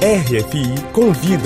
RFI Convida.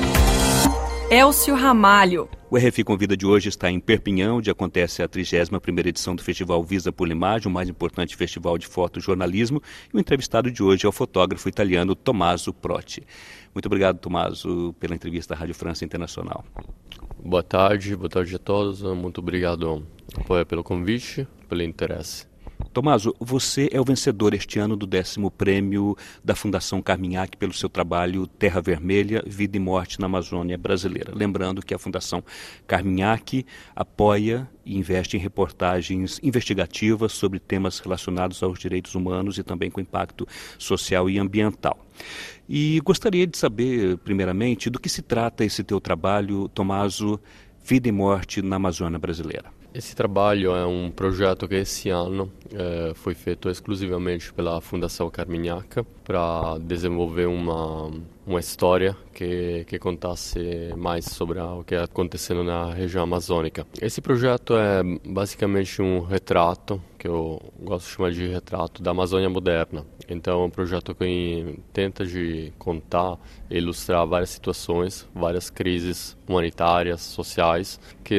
Elcio Ramalho. O RFI Convida de hoje está em Perpignan, onde acontece a 31ª edição do Festival Visa por l'Image, o mais importante festival de fotojornalismo. E o entrevistado de hoje é o fotógrafo italiano Tommaso Protti. Muito obrigado, Tommaso, pela entrevista à Rádio França Internacional. Boa tarde a todos. Muito obrigado pelo convite, pelo interesse. Tommaso, você é o vencedor este ano do 10º prêmio da Fundação Carminhac pelo seu trabalho Terra Vermelha, Vida e Morte na Amazônia Brasileira. Lembrando que a Fundação Carminhac apoia e investe em reportagens investigativas sobre temas relacionados aos direitos humanos e também com impacto social e ambiental. E gostaria de saber, primeiramente, do que se trata esse teu trabalho, Tommaso, Vida e Morte na Amazônia Brasileira. Esse trabalho é um projeto que esse ano foi feito exclusivamente pela Fundação Carminhac para desenvolver uma história que contasse mais sobre o que é acontecendo na região amazônica. Esse projeto é basicamente um retrato, que eu gosto de chamar de retrato, da Amazônia moderna. Então é um projeto que tenta de contar e ilustrar várias situações, várias crises humanitárias, sociais, que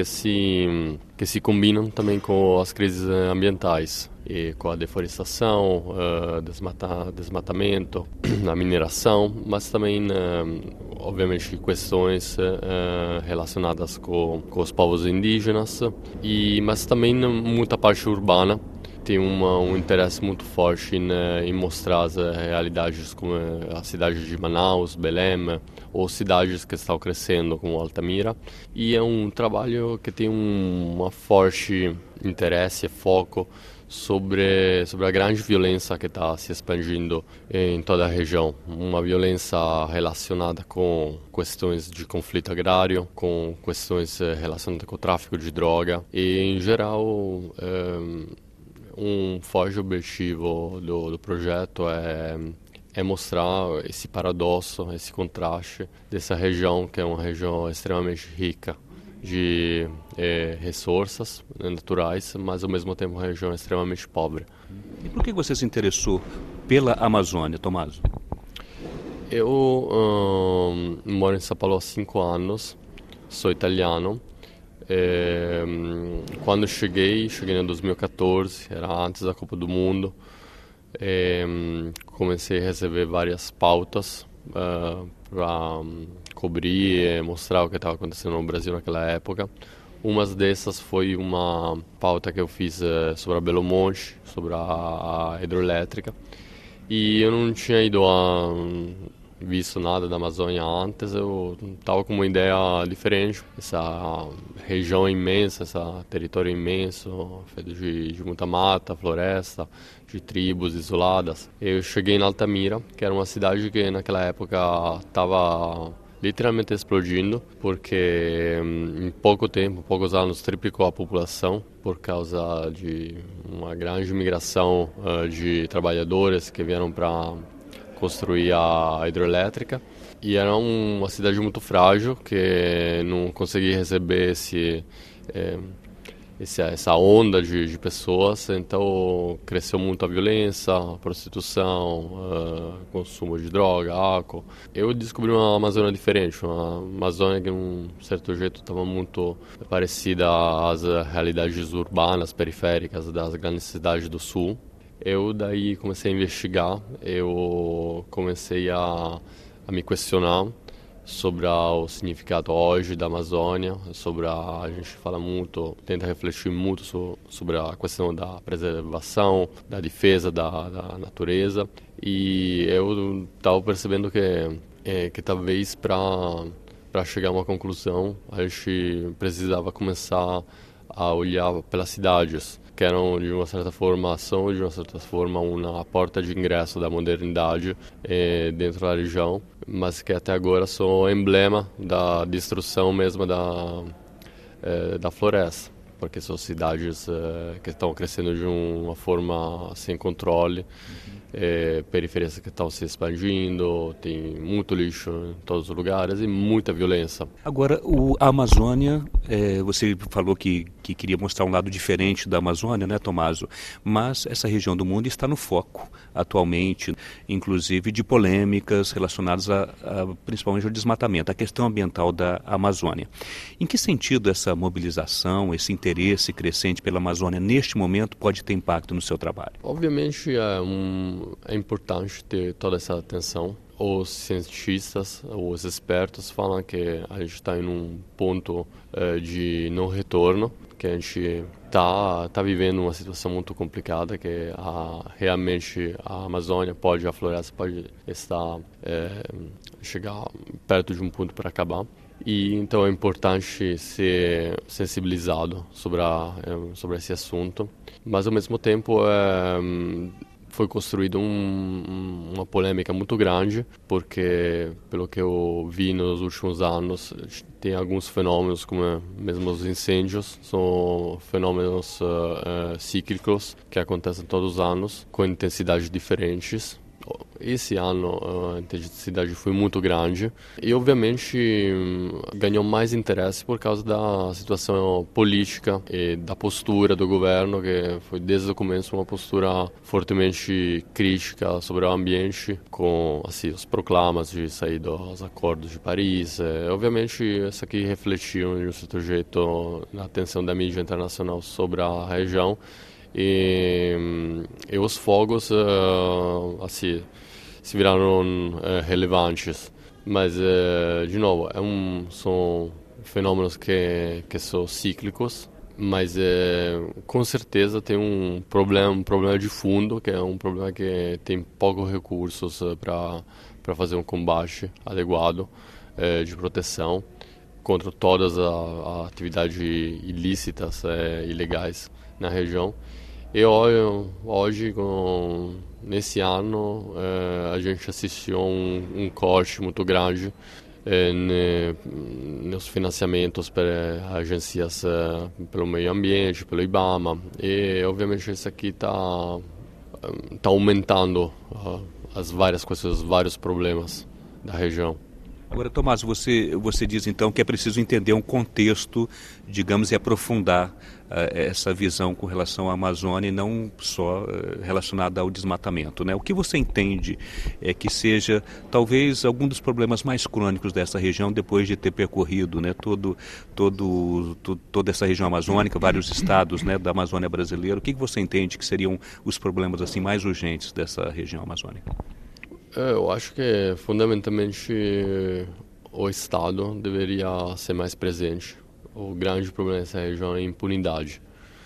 se combinam também com as crises ambientais, e com a deforestação, desmatamento, a mineração, mas também, obviamente, questões relacionadas com os povos indígenas, mas também muita parte urbana. Tem um interesse muito forte em mostrar as realidades como a cidade de Manaus, Belém, ou cidades que estão crescendo como Altamira. E é um trabalho que tem uma forte interesse e foco sobre a grande violência que está se expandindo em toda a região. Uma violência relacionada com questões de conflito agrário, com questões relacionadas com o tráfico de droga e, em geral, um forte objetivo do projeto é mostrar esse paradoxo, esse contraste dessa região, que é uma região extremamente rica de recursos naturais, mas ao mesmo tempo uma região extremamente pobre. E por que você se interessou pela Amazônia, Tommaso? Eu moro em São Paulo há 5 anos, sou italiano. Quando cheguei em 2014, era antes da Copa do Mundo. Comecei a receber várias pautas para cobrir e mostrar o que estava acontecendo no Brasil naquela época. Uma dessas foi uma pauta que eu fiz sobre a Belo Monte, sobre a hidroelétrica. E eu não tinha visto nada da Amazônia antes, eu estava com uma ideia diferente. Essa região imensa, esse território imenso, feito de muita mata, floresta, de tribos isoladas. Eu cheguei em Altamira, que era uma cidade que naquela época estava literalmente explodindo, porque em pouco tempo, poucos anos, triplicou a população por causa de uma grande migração de trabalhadores que vieram para construir a hidroelétrica. E era uma cidade muito frágil, que não conseguia receber essa onda de pessoas. Então cresceu muito a violência, a prostituição, consumo de droga, álcool. Eu descobri uma Amazônia diferente, uma Amazônia que de um certo jeito estava muito parecida às realidades urbanas, periféricas das grandes cidades do sul. Eu daí comecei a investigar, eu comecei a me questionar sobre o significado hoje da Amazônia, a gente fala muito, tenta refletir muito sobre a questão da preservação, da defesa da natureza, e eu estava percebendo que talvez para chegar a uma conclusão a gente precisava começar a olhar pelas cidades, que eram de uma certa forma uma porta de ingresso da modernidade dentro da região, mas que até agora são emblema da destruição mesmo da floresta, porque são cidades que estão crescendo de uma forma sem controle, periferias que estão se expandindo, tem muito lixo em todos os lugares e muita violência. Agora, a Amazônia, você falou que queria mostrar um lado diferente da Amazônia, né, Tommaso? Mas essa região do mundo está no foco atualmente, inclusive de polêmicas relacionadas principalmente ao desmatamento, a questão ambiental da Amazônia. Em que sentido essa mobilização, esse interesse crescente pela Amazônia neste momento pode ter impacto no seu trabalho? Obviamente é importante ter toda essa atenção. Os cientistas, os expertos falam que a gente está em um ponto de não retorno, que a gente está vivendo uma situação muito complicada, que realmente a Amazônia a floresta pode chegar perto de um ponto para acabar. E então é importante ser sensibilizado sobre esse assunto, mas ao mesmo tempo foi construída uma polêmica muito grande, porque, pelo que eu vi nos últimos anos, tem alguns fenômenos, como mesmo os incêndios, são fenômenos cíclicos que acontecem todos os anos, com intensidades diferentes. Esse ano a intensidade foi muito grande e, obviamente, ganhou mais interesse por causa da situação política e da postura do governo, que foi desde o começo uma postura fortemente crítica sobre o ambiente, com assim, os proclamas de sair dos acordos de Paris. Obviamente, isso aqui refletiu de um certo jeito na atenção da mídia internacional sobre a região. E os fogos assim, se viraram relevantes, mas de novo são fenômenos que são cíclicos, mas com certeza tem um problema de fundo, que é um problema que tem poucos recursos para fazer um combate adequado de proteção contra todas as atividades ilícitas ilegais na região. E hoje, nesse ano, a gente assistiu um corte muito grande nos financiamentos para agências pelo meio ambiente, pelo IBAMA. E, obviamente, isso aqui está aumentando as várias coisas, os vários problemas da região. Agora, Tommaso, você diz então que é preciso entender um contexto, digamos, e aprofundar essa visão com relação à Amazônia e não só relacionada ao desmatamento, né? O que você entende que seja talvez algum dos problemas mais crônicos dessa região depois de ter percorrido, né, toda essa região amazônica, vários estados, né, da Amazônia brasileira? O que você entende que seriam os problemas assim mais urgentes dessa região amazônica? Eu acho que fundamentalmente o Estado deveria ser mais presente. O grande problema dessa região é a impunidade.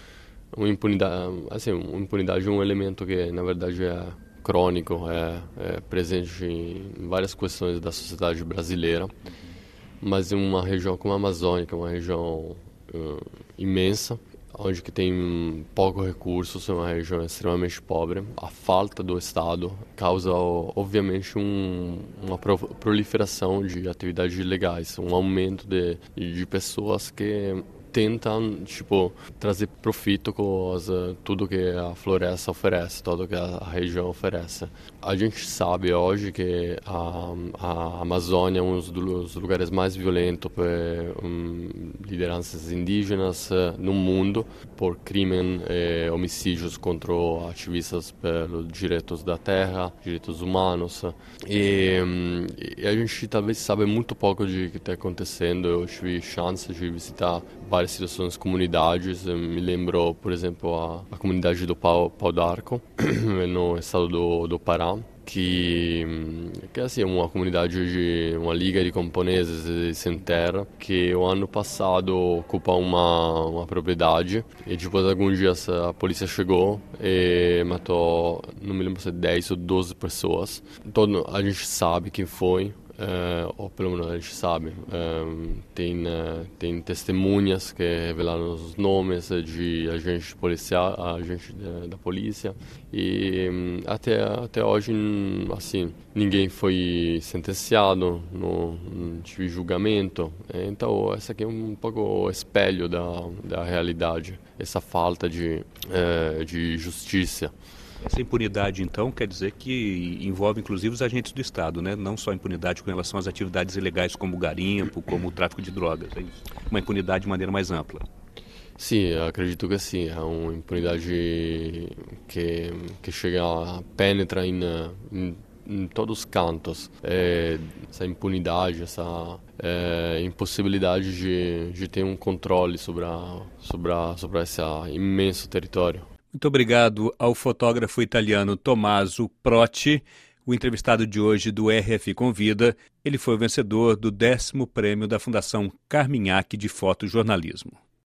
Impunidade é um elemento que, na verdade, é crônico, é presente em várias questões da sociedade brasileira, mas em uma região como a Amazônia, que é uma região imensa, onde que tem poucos recursos, é uma região extremamente pobre. A falta do Estado causa, obviamente, uma proliferação de atividades ilegais, um aumento de pessoas que tentam trazer profito com tudo que a floresta oferece, tudo que a região oferece. A gente sabe hoje que a Amazônia é um dos lugares mais violentos por lideranças indígenas no mundo, por crimes e homicídios contra ativistas pelos direitos da terra, direitos humanos. E a gente talvez sabe muito pouco de que está acontecendo. Eu tive chance de visitar várias situações, comunidades. Me lembro, por exemplo, a comunidade do Pau d'Arco, no estado do Pará, que assim, é uma comunidade de uma liga de camponeses sem terra, que o ano passado ocupa uma propriedade, e depois de alguns dias a polícia chegou e matou, não me lembro se 10 ou 12 pessoas. Então a gente sabe quem foi, ou pelo menos a gente sabe, tem testemunhas que revelaram os nomes de agentes da polícia, e até hoje, assim, ninguém foi sentenciado, não tive julgamento. Então esse aqui é um pouco o espelho da realidade, essa falta de justiça. Essa impunidade, então, quer dizer que envolve inclusive os agentes do Estado, né? Não só impunidade com relação às atividades ilegais como o garimpo, como o tráfico de drogas, é isso? Uma impunidade de maneira mais ampla. Sim, acredito que sim, é uma impunidade que chega, penetra em todos os cantos. Essa impunidade, essa impossibilidade de ter um controle sobre esse imenso território. Muito obrigado ao fotógrafo italiano Tommaso Protti, o entrevistado de hoje do RF Convida. Ele foi o vencedor do 10º prêmio da Fundação Carminhac de Fotojornalismo.